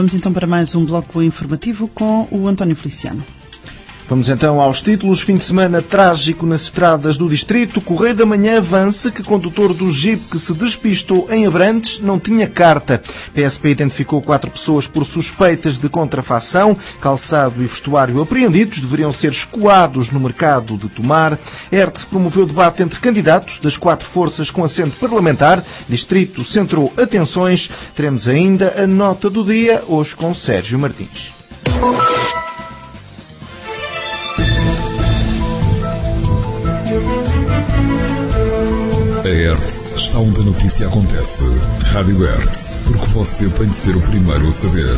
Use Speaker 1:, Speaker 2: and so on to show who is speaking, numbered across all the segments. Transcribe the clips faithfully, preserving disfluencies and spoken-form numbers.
Speaker 1: Vamos então para mais um bloco informativo com o António Feliciano.
Speaker 2: Vamos então aos títulos. Fim de semana trágico nas estradas do distrito. Correio da Manhã avança que condutor do Jeep que se despistou em Abrantes não tinha carta. P S P identificou quatro pessoas por suspeitas de contrafação. Calçado e vestuário apreendidos deveriam ser escoados no mercado de Tomar. A E R T promoveu debate entre candidatos das quatro forças com assento parlamentar. Distrito centrou atenções. Teremos ainda a nota do dia, hoje com Sérgio Martins.
Speaker 3: A Hertz está onde a notícia acontece. Rádio Hertz, porque você tem de ser o primeiro a saber.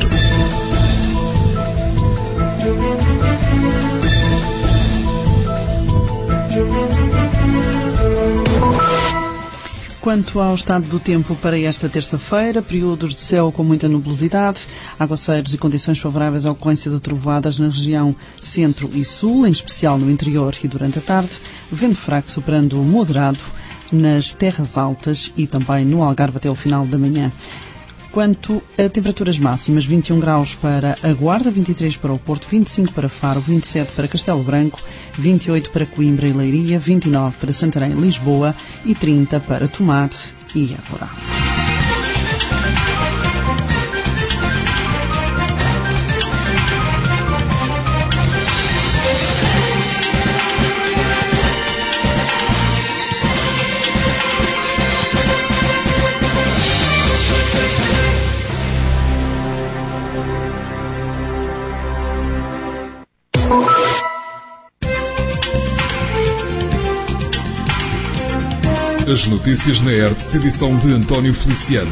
Speaker 1: Quanto ao estado do tempo para esta terça-feira, períodos de céu com muita nubosidade, aguaceiros e condições favoráveis à ocorrência de trovoadas na região centro e sul, em especial no interior e durante a tarde, vento fraco soprando moderado nas terras altas e também no Algarve até o final da manhã. Quanto a temperaturas máximas, vinte e um graus para a Guarda, vinte e três para o Porto, vinte e cinco para Faro, vinte e sete para Castelo Branco, vinte e oito para Coimbra e Leiria, vinte e nove para Santarém e Lisboa e trinta para Tomar e Évora.
Speaker 3: As notícias na Hertz, edição de António Feliciano.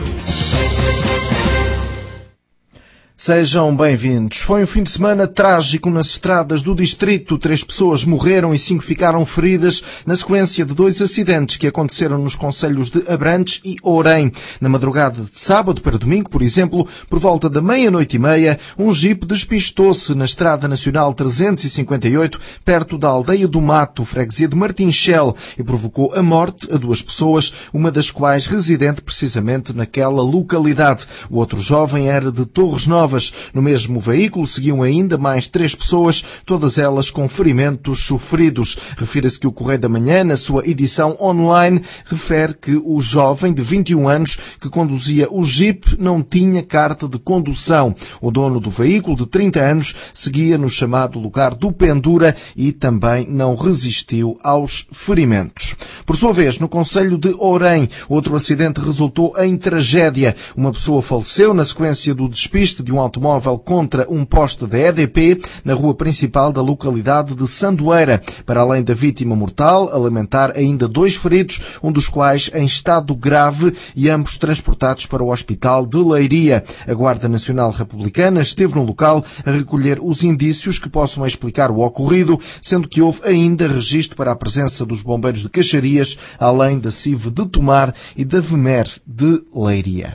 Speaker 2: Sejam bem-vindos. Foi um fim de semana trágico nas estradas do distrito. Três pessoas morreram e cinco ficaram feridas na sequência de dois acidentes que aconteceram nos concelhos de Abrantes e Ourém. Na madrugada de sábado para domingo, por exemplo, por volta da meia-noite e meia, um jipe despistou-se na Estrada Nacional trezentos e cinquenta e oito, perto da Aldeia do Mato, freguesia de Martinchel, e provocou a morte a duas pessoas, uma das quais residente precisamente naquela localidade. O outro jovem era de Torres Novas. No mesmo veículo seguiam ainda mais três pessoas, todas elas com ferimentos sofridos. Refira-se que o Correio da Manhã, na sua edição online, refere que o jovem de vinte e um anos que conduzia o Jeep não tinha carta de condução. O dono do veículo, de trinta anos, seguia no chamado lugar do Pendura e também não resistiu aos ferimentos. Por sua vez, no concelho de Ourém, outro acidente resultou em tragédia. Uma pessoa faleceu na sequência do despiste de um automóvel contra um poste da E D P na rua principal da localidade de Sandoeira. Para além da vítima mortal, a lamentar ainda dois feridos, um dos quais em estado grave e ambos transportados para o Hospital de Leiria. A Guarda Nacional Republicana esteve no local a recolher os indícios que possam explicar o ocorrido, sendo que houve ainda registro para a presença dos bombeiros de Caxarias, além da C I V de Tomar e da V M E R de Leiria.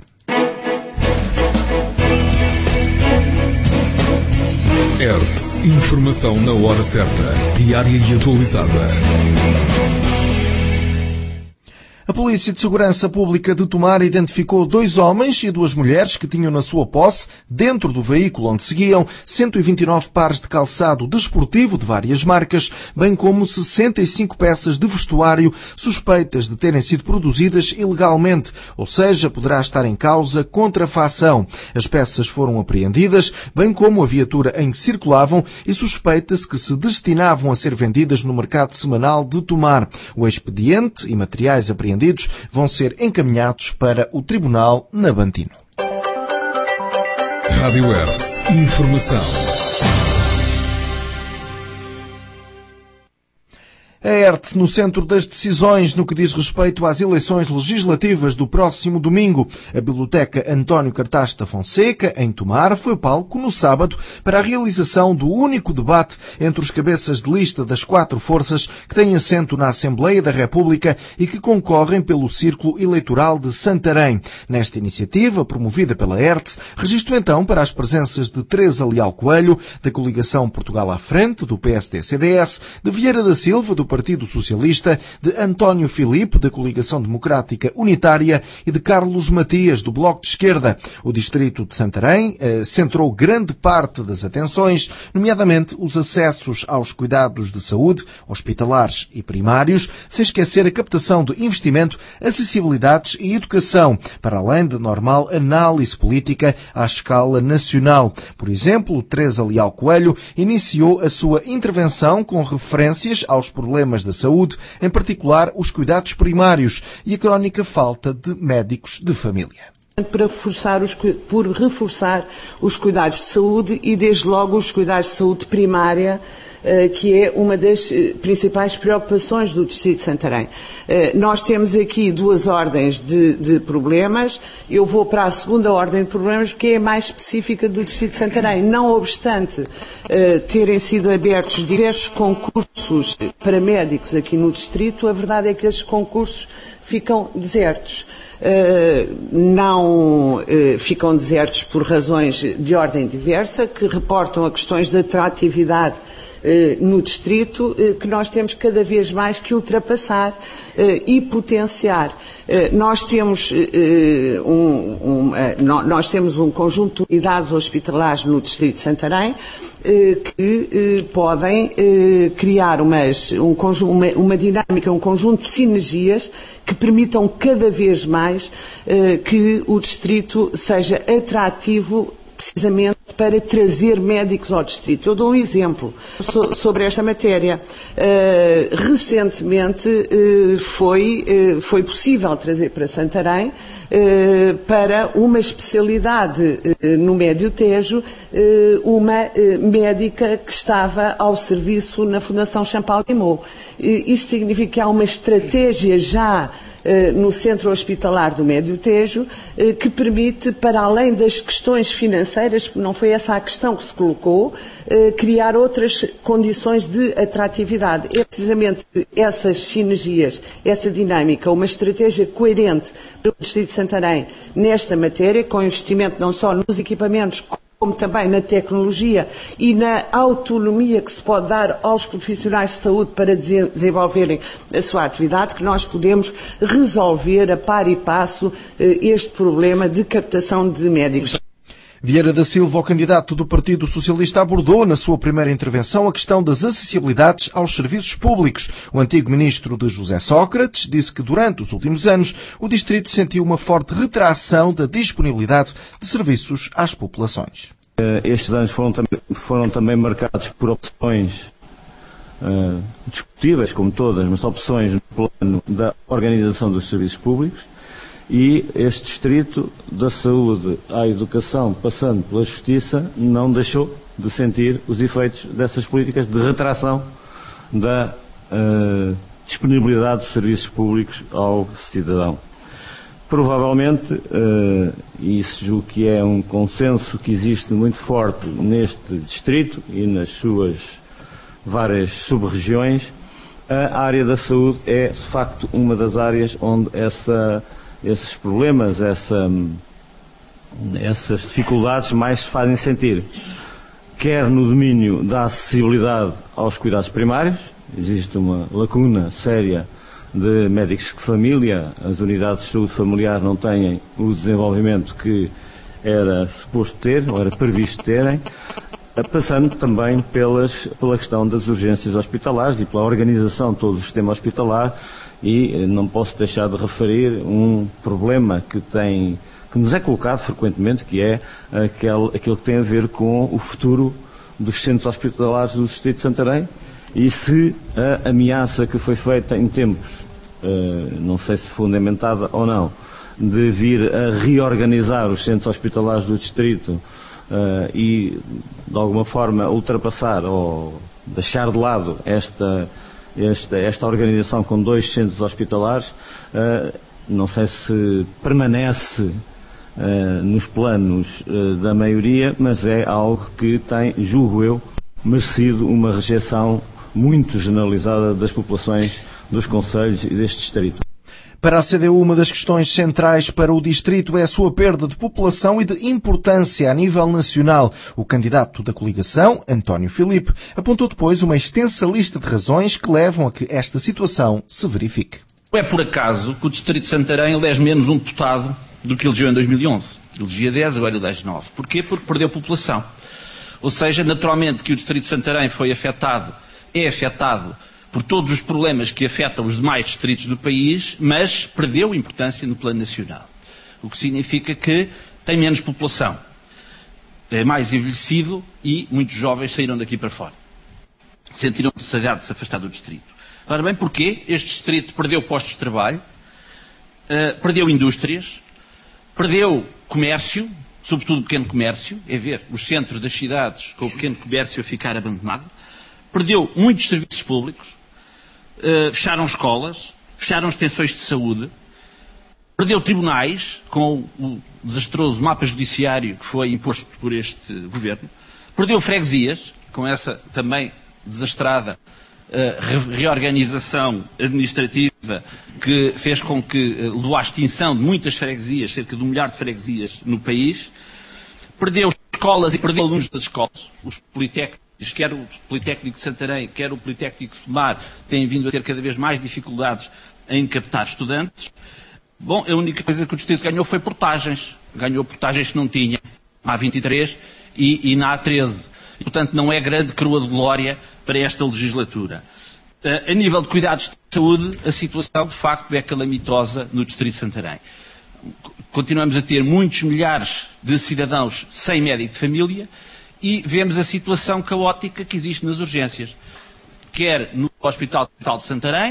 Speaker 3: Hertz, informação na hora certa, diária e atualizada.
Speaker 2: A Polícia de Segurança Pública de Tomar identificou dois homens e duas mulheres que tinham na sua posse, dentro do veículo onde seguiam, cento e vinte e nove pares de calçado desportivo de várias marcas, bem como sessenta e cinco peças de vestuário suspeitas de terem sido produzidas ilegalmente, ou seja, poderá estar em causa contrafação. As peças foram apreendidas, bem como a viatura em que circulavam, e suspeita-se que se destinavam a ser vendidas no mercado semanal de Tomar. O expediente e materiais apreendidos vão ser encaminhados para o Tribunal Nabantino.
Speaker 3: Rádio Hertz, informação.
Speaker 2: A E R T no centro das decisões no que diz respeito às eleições legislativas do próximo domingo. A Biblioteca António Cartaz da Fonseca, em Tomar, foi palco no sábado para a realização do único debate entre os cabeças de lista das quatro forças que têm assento na Assembleia da República e que concorrem pelo Círculo Eleitoral de Santarém. Nesta iniciativa, promovida pela E R T, registro então para as presenças de Teresa Leal Coelho, da coligação Portugal à Frente, do P S D C D S, de Vieira da Silva, do Partido Socialista, de António Filipe, da Coligação Democrática Unitária, e de Carlos Matias, do Bloco de Esquerda. O distrito de Santarém eh, centrou grande parte das atenções, nomeadamente os acessos aos cuidados de saúde, hospitalares e primários, sem esquecer a captação de investimento, acessibilidades e educação, para além de normal análise política à escala nacional. Por exemplo, Teresa Leal Coelho iniciou a sua intervenção com referências aos problemas da saúde, em particular os cuidados primários e a crónica falta de médicos de família.
Speaker 4: Para reforçar os, por reforçar os cuidados de saúde e, desde logo, os cuidados de saúde primária, que é uma das principais preocupações do Distrito de Santarém. Nós temos aqui duas ordens de, de problemas. Eu vou para a segunda ordem de problemas, que é a mais específica do Distrito de Santarém. Não obstante terem sido abertos diversos concursos para médicos aqui no Distrito, a verdade é que esses concursos ficam desertos. Uh, não uh, ficam desertos por razões de ordem diversa, que reportam a questões de atratividade uh, no distrito, uh, que nós temos cada vez mais que ultrapassar uh, e potenciar. Uh, nós temos uh, um, um, uh, nós temos um conjunto de unidades hospitalares no distrito de Santarém que podem criar umas, um conjunto, uma, uma dinâmica, um conjunto de sinergias que permitam cada vez mais que o distrito seja atrativo precisamente para trazer médicos ao distrito. Eu dou um exemplo so, sobre esta matéria. Uh, recentemente uh, foi, uh, foi possível trazer para Santarém uh, para uma especialidade uh, no Médio Tejo, uh, uma uh, médica que estava ao serviço na Fundação Champalimau. Uh, isto significa que há uma estratégia já no Centro Hospitalar do Médio Tejo, que permite, para além das questões financeiras, porque não foi essa a questão que se colocou, criar outras condições de atratividade. É precisamente essas sinergias, essa dinâmica, uma estratégia coerente para o Distrito de Santarém nesta matéria, com investimento não só nos equipamentos, como também na tecnologia e na autonomia que se pode dar aos profissionais de saúde para desenvolverem a sua atividade, que nós podemos resolver a par e passo este problema de captação de médicos.
Speaker 2: Vieira da Silva, o candidato do Partido Socialista, abordou na sua primeira intervenção a questão das acessibilidades aos serviços públicos. O antigo ministro de José Sócrates disse que durante os últimos anos o distrito sentiu uma forte retração da disponibilidade de serviços às populações.
Speaker 5: Estes anos foram, foram também marcados por opções uh, discutíveis, como todas, mas opções no plano da organização dos serviços públicos. E este distrito, da saúde à educação, passando pela justiça, não deixou de sentir os efeitos dessas políticas de retração da uh, disponibilidade de serviços públicos ao cidadão. Provavelmente, uh, e isso julgo que é um consenso que existe muito forte neste distrito e nas suas várias sub-regiões, a área da saúde é, de facto, uma das áreas onde essa esses problemas, essa, essas dificuldades mais se fazem sentir. Quer no domínio da acessibilidade aos cuidados primários, existe uma lacuna séria de médicos de família, as unidades de saúde familiar não têm o desenvolvimento que era suposto ter, ou era previsto terem, passando também pelas, pela questão das urgências hospitalares e pela organização de todo o sistema hospitalar. E não posso deixar de referir um problema que, tem, que nos é colocado frequentemente, que é aquele, aquilo que tem a ver com o futuro dos centros hospitalares do Distrito de Santarém e se a ameaça que foi feita em tempos, não sei se fundamentada ou não, de vir a reorganizar os centros hospitalares do Distrito e, de alguma forma, ultrapassar ou deixar de lado esta Esta, esta organização com dois centros hospitalares, uh, não sei se permanece uh, nos planos uh, da maioria, mas é algo que tem, julgo eu, merecido uma rejeição muito generalizada das populações dos concelhos e deste distrito.
Speaker 2: Para a C D U, uma das questões centrais para o distrito é a sua perda de população e de importância a nível nacional. O candidato da coligação, António Filipe, apontou depois uma extensa lista de razões que levam a que esta situação se verifique.
Speaker 6: Não é por acaso que o distrito de Santarém elege menos um deputado do que elegeu em dois mil e onze. Elegia dez, agora elege nove. Porquê? Porque perdeu população. Ou seja, naturalmente que o distrito de Santarém foi afetado, é afetado por todos os problemas que afetam os demais distritos do país, mas perdeu importância no plano nacional. O que significa que tem menos população, é mais envelhecido e muitos jovens saíram daqui para fora. Sentiram necessidade de se afastar do distrito. Ora bem, porquê? Este distrito perdeu postos de trabalho, uh, perdeu indústrias, perdeu comércio, sobretudo o pequeno comércio, é ver os centros das cidades com o pequeno comércio a ficar abandonado, perdeu muitos serviços públicos, Uh, fecharam escolas, fecharam extensões de saúde, perdeu tribunais com o desastroso mapa judiciário que foi imposto por este governo, perdeu freguesias, com essa também desastrada uh, re reorganização administrativa que fez com que uh, levou à extinção de muitas freguesias, cerca de um milhar de freguesias no país, perdeu escolas e perdeu alunos das escolas, os politécnicos. Quer o Politécnico de Santarém, quer o Politécnico de Tomar, têm vindo a ter cada vez mais dificuldades em captar estudantes. Bom, a única coisa que o distrito ganhou foi portagens. Ganhou portagens que não tinha na A vinte e três e, e na A treze. E, portanto, não é grande coroa de glória para esta legislatura. A nível de cuidados de saúde, a situação, de facto, é calamitosa no distrito de Santarém. Continuamos a ter muitos milhares de cidadãos sem médico de família, e vemos a situação caótica que existe nas urgências, quer no Hospital de Santarém,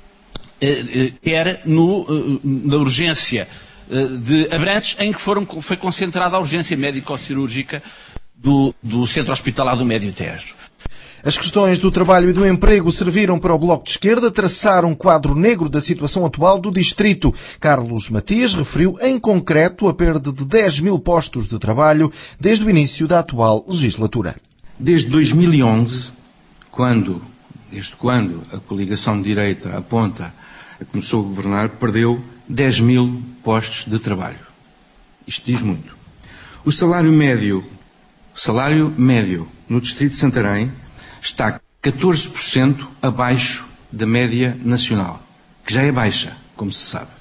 Speaker 6: quer no, na urgência de Abrantes, em que foram, foi concentrada a urgência médico-cirúrgica do, do Centro Hospitalar do Médio Tejo.
Speaker 2: As questões do trabalho e do emprego serviram para o Bloco de Esquerda traçar um quadro negro da situação atual do distrito. Carlos Matias referiu em concreto a perda de dez mil postos de trabalho desde o início da atual legislatura.
Speaker 7: Desde dois mil e onze, quando, desde quando a coligação de direita aponta começou a governar, perdeu dez mil postos de trabalho. Isto diz muito. O salário médio, salário médio no distrito de Santarém está catorze por cento abaixo da média nacional, que já é baixa, como se sabe.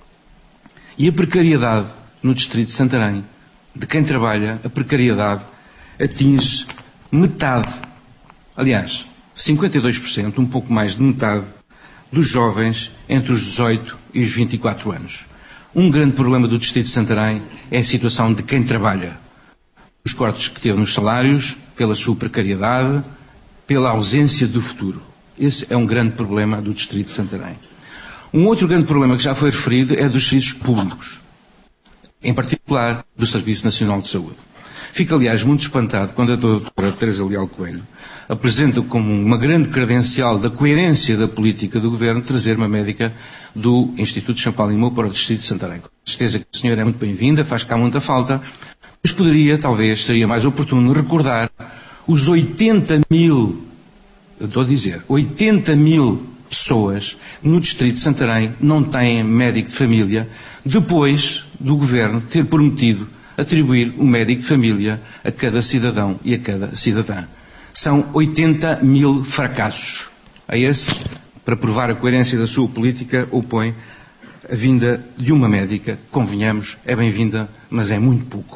Speaker 7: E a precariedade no distrito de Santarém, de quem trabalha, a precariedade atinge metade, aliás, cinquenta e dois por cento, um pouco mais de metade, dos jovens entre os dezoito e os vinte e quatro anos. Um grande problema do distrito de Santarém é a situação de quem trabalha. Os cortes que teve nos salários, pela sua precariedade, pela ausência do futuro. Esse é um grande problema do distrito de Santarém. Um outro grande problema que já foi referido é dos serviços públicos, em particular do Serviço Nacional de Saúde. Fico, aliás, muito espantado quando a doutora Teresa Leal Coelho apresenta como uma grande credencial da coerência da política do Governo trazer uma médica do Instituto Champalimau para o distrito de Santarém. Com certeza que a senhora é muito bem-vinda, faz cá muita falta, mas poderia, talvez, seria mais oportuno recordar os oitenta mil, eu estou a dizer, oitenta mil pessoas no distrito de Santarém não têm médico de família, depois do Governo ter prometido atribuir um médico de família a cada cidadão e a cada cidadã. São oitenta mil fracassos. A esse, para provar a coerência da sua política, opõe a vinda de uma médica, convenhamos, é bem-vinda, mas é muito pouco.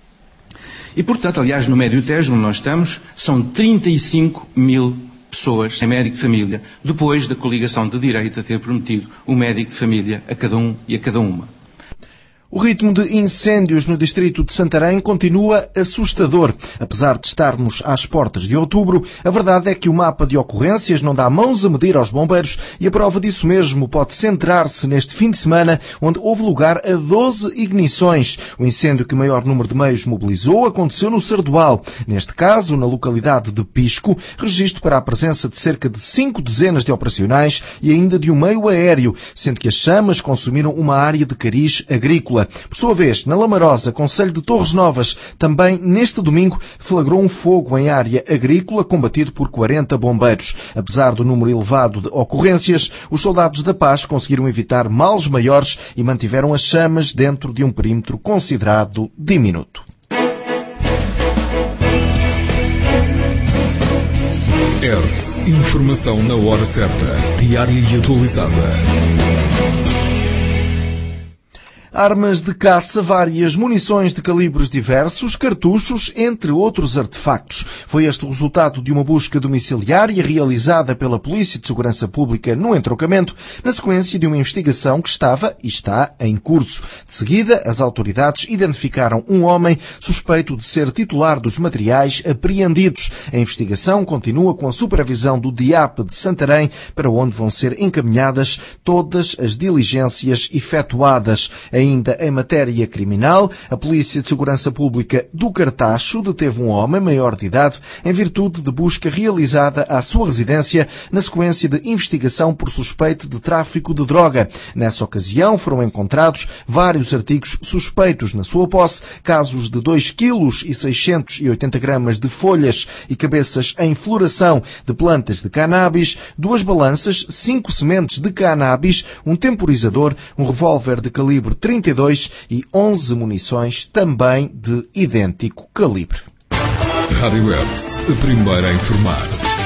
Speaker 7: E, portanto, aliás, no Médio Tejo, onde nós estamos, são trinta e cinco mil pessoas sem médico de família, depois da coligação de direita ter prometido um médico de família a cada um e a cada uma.
Speaker 2: O ritmo de incêndios no distrito de Santarém continua assustador. Apesar de estarmos às portas de outubro, a verdade é que o mapa de ocorrências não dá mãos a medir aos bombeiros e a prova disso mesmo pode centrar-se neste fim de semana, onde houve lugar a doze ignições. O incêndio que o maior número de meios mobilizou aconteceu no Sardual. Neste caso, na localidade de Pisco, registro para a presença de cerca de cinco dezenas de operacionais e ainda de um meio aéreo, sendo que as chamas consumiram uma área de cariz agrícola. agrícola. Por sua vez, na Lamarosa, concelho de Torres Novas, também neste domingo flagrou um fogo em área agrícola combatido por quarenta bombeiros. Apesar do número elevado de ocorrências, os soldados da paz conseguiram evitar males maiores e mantiveram as chamas dentro de um perímetro considerado diminuto.
Speaker 3: Hertz. Informação na hora certa, diária e atualizada.
Speaker 2: Armas de caça, várias munições de calibres diversos, cartuchos, entre outros artefactos. Foi este o resultado de uma busca domiciliária realizada pela Polícia de Segurança Pública no entroncamento, na sequência de uma investigação que estava e está em curso. De seguida, as autoridades identificaram um homem suspeito de ser titular dos materiais apreendidos. A investigação continua com a supervisão do D I A P de Santarém, para onde vão ser encaminhadas todas as diligências efetuadas. Ainda em matéria criminal, a Polícia de Segurança Pública do Cartacho deteve um homem maior de idade em virtude de busca realizada à sua residência na sequência de investigação por suspeito de tráfico de droga. Nessa ocasião foram encontrados vários artigos suspeitos na sua posse, casos de dois vírgula seiscentos e oitenta gramas de folhas e cabeças em floração de plantas de cannabis, duas balanças, cinco sementes de cannabis, um temporizador, um revólver de calibre trinta e dois e onze munições também de idêntico calibre.
Speaker 3: Rádio Hertz, a primeira a informar.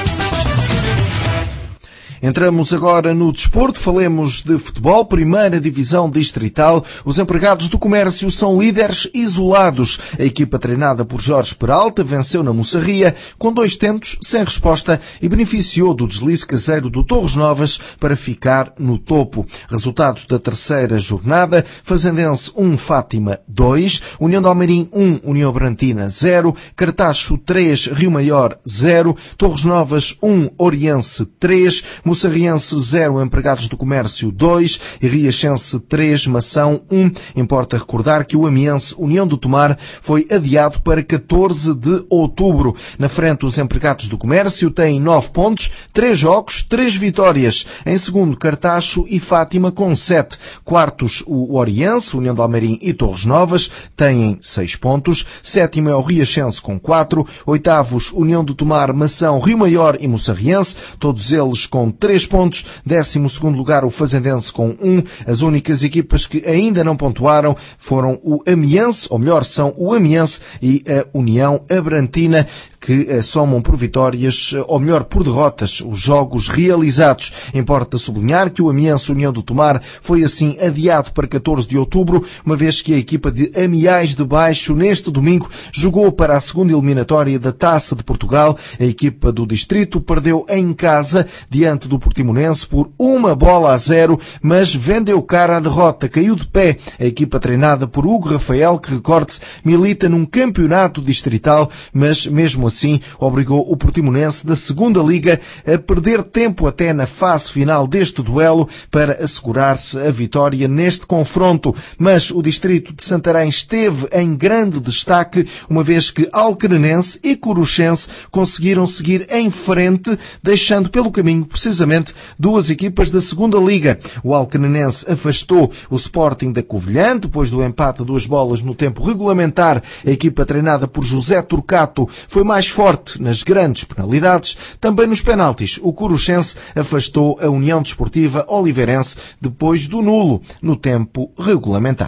Speaker 2: Entramos agora no desporto, falemos de futebol, primeira divisão distrital. Os empregados do comércio são líderes isolados. A equipa treinada por Jorge Peralta venceu na Moçarria com dois tentos sem resposta e beneficiou do deslize caseiro do Torres Novas para ficar no topo. Resultados da terceira jornada: Fazendense um, Fátima dois, União de Almeirim um, União Brantina zero, Cartacho três, Rio Maior zero, Torres Novas um, Oriense três, Moçarriense zero, Empregados do Comércio dois e Riachense três, Mação um. Importa recordar que o Amiense União do Tomar foi adiado para catorze de outubro. Na frente, os Empregados do Comércio têm nove pontos, três jogos, três vitórias. Em segundo, Cartacho e Fátima com sete. Quartos, o Oriense, União de Almeirim e Torres Novas têm seis pontos. Sétimo é o Riachense com quatro. Oitavos, União do Tomar, Mação, Rio Maior e Moçarriense, todos eles com três pontos. Décimo segundo lugar o Fazendense com um. As únicas equipas que ainda não pontuaram foram o Amiense, ou melhor, são o Amiense e a União Abrantina, que somam por vitórias, ou melhor, por derrotas, os jogos realizados. Importa sublinhar que o Amiense União do Tomar foi assim adiado para catorze de outubro, uma vez que a equipa de Amiais de Baixo neste domingo jogou para a segunda eliminatória da Taça de Portugal. A equipa do distrito perdeu em casa diante do Portimonense por uma bola a zero, mas vendeu cara à derrota, caiu de pé. A equipa treinada por Hugo Rafael, que, recorde-se, milita num campeonato distrital, mas mesmo assim obrigou o Portimonense da segunda Liga a perder tempo até na fase final deste duelo para assegurar a vitória neste confronto. Mas o distrito de Santarém esteve em grande destaque, uma vez que Alquerenense e Coruchense conseguiram seguir em frente, deixando pelo caminho precisamente duas equipas da segunda Liga. O Alquerenense afastou o Sporting da Covilhã depois do empate a duas bolas no tempo regulamentar. A equipa treinada por José Turcato foi mais forte nas grandes penalidades. Também nos penaltis, o Coruchense afastou a União Desportiva Oliveirense depois do nulo no tempo regulamentar.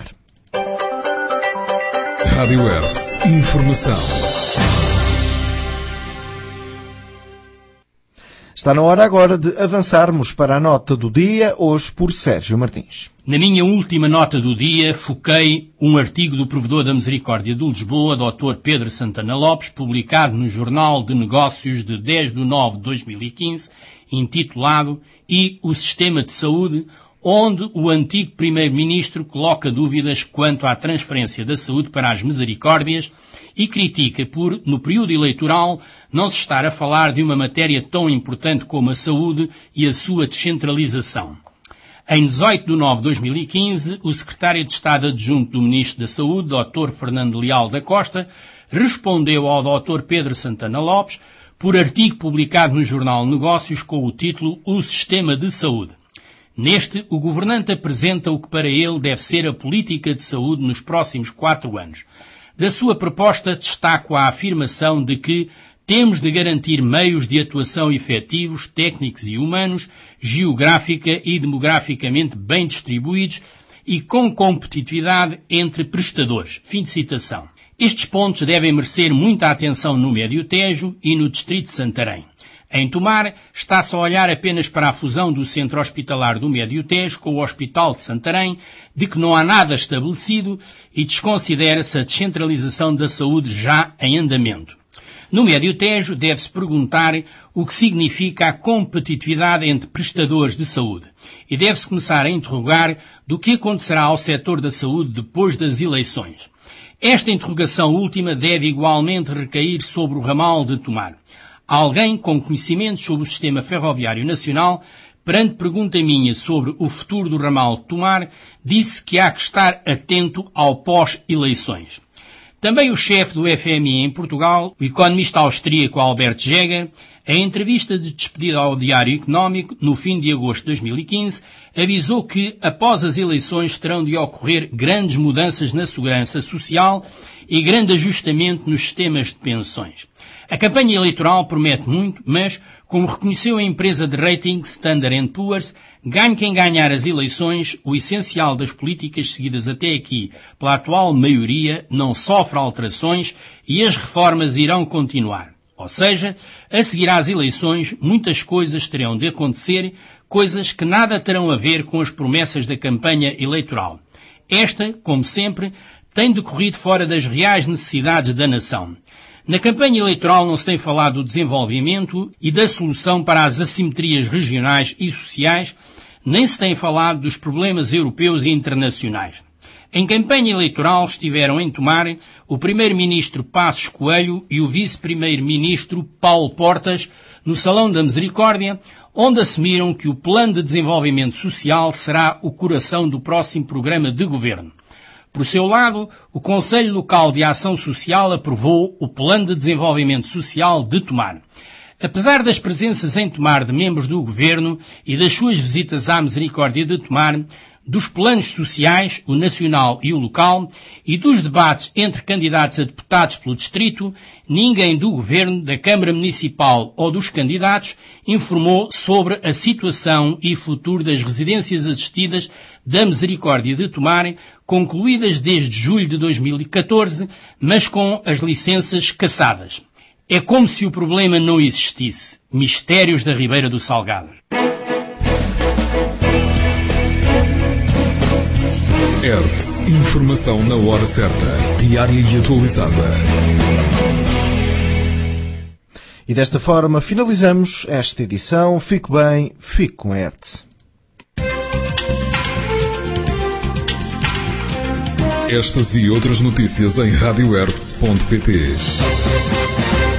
Speaker 3: Rádio Hertz, informação.
Speaker 2: Está na hora agora de avançarmos para a nota do dia, hoje por Sérgio Martins.
Speaker 8: Na minha última nota do dia, foquei um artigo do Provedor da Misericórdia de Lisboa, doutor Pedro Santana Lopes, publicado no Jornal de Negócios de dez de nove de dois mil e quinze, intitulado E o Sistema de Saúde, onde o antigo Primeiro-Ministro coloca dúvidas quanto à transferência da saúde para as Misericórdias e critica por, no período eleitoral, não se estar a falar de uma matéria tão importante como a saúde e a sua descentralização. Em dezoito de nove de dois mil e quinze, o secretário de Estado adjunto do Ministro da Saúde, doutor Fernando Leal da Costa, respondeu ao doutor Pedro Santana Lopes por artigo publicado no Jornal Negócios com o título O Sistema de Saúde. Neste, o governante apresenta o que para ele deve ser a política de saúde nos próximos quatro anos. Da sua proposta, destaco a afirmação de que temos de garantir meios de atuação efetivos, técnicos e humanos, geográfica e demograficamente bem distribuídos e com competitividade entre prestadores. Fim de citação. Estes pontos devem merecer muita atenção no Médio Tejo e no Distrito de Santarém. Em Tomar, está-se a olhar apenas para a fusão do Centro Hospitalar do Médio Tejo com o Hospital de Santarém, de que não há nada estabelecido e desconsidera-se a descentralização da saúde já em andamento. No Médio Tejo, deve-se perguntar o que significa a competitividade entre prestadores de saúde e deve-se começar a interrogar do que acontecerá ao setor da saúde depois das eleições. Esta interrogação última deve igualmente recair sobre o ramal de Tomar. Alguém com conhecimentos sobre o sistema ferroviário nacional, perante pergunta minha sobre o futuro do ramal de Tomar, disse que há que estar atento ao pós-eleições. Também o chefe do F M I em Portugal, o economista austríaco Albert Jäger, em entrevista de despedida ao Diário Económico, no fim de agosto de dois mil e quinze, avisou que, após as eleições, terão de ocorrer grandes mudanças na segurança social e grande ajustamento nos sistemas de pensões. A campanha eleitoral promete muito, mas, como reconheceu a empresa de rating Standard and Poor's, ganhe quem ganhar as eleições, o essencial das políticas seguidas até aqui pela atual maioria não sofre alterações e as reformas irão continuar. Ou seja, a seguir às eleições, muitas coisas terão de acontecer, coisas que nada terão a ver com as promessas da campanha eleitoral. Esta, como sempre, tem decorrido fora das reais necessidades da nação. Na campanha eleitoral não se tem falado do desenvolvimento e da solução para as assimetrias regionais e sociais, nem se tem falado dos problemas europeus e internacionais. Em campanha eleitoral estiveram em Tomar o primeiro-ministro Passos Coelho e o vice-primeiro-ministro Paulo Portas no Salão da Misericórdia, onde assumiram que o Plano de Desenvolvimento Social será o coração do próximo programa de governo. Por seu lado, o Conselho Local de Ação Social aprovou o Plano de Desenvolvimento Social de Tomar. Apesar das presenças em Tomar de membros do Governo e das suas visitas à Misericórdia de Tomar, dos planos sociais, o nacional e o local, e dos debates entre candidatos a deputados pelo Distrito, ninguém do Governo, da Câmara Municipal ou dos candidatos informou sobre a situação e futuro das residências assistidas da Misericórdia de Tomar, concluídas desde julho de dois mil e catorze, mas com as licenças cassadas. É como se o problema não existisse. Mistérios da Ribeira do Salgado.
Speaker 3: Hertz. Informação na hora certa. Diária e atualizada.
Speaker 2: E desta forma finalizamos esta edição. Fique bem, fique com Hertz.
Speaker 3: Estas e outras notícias em rádio hertz ponto pt.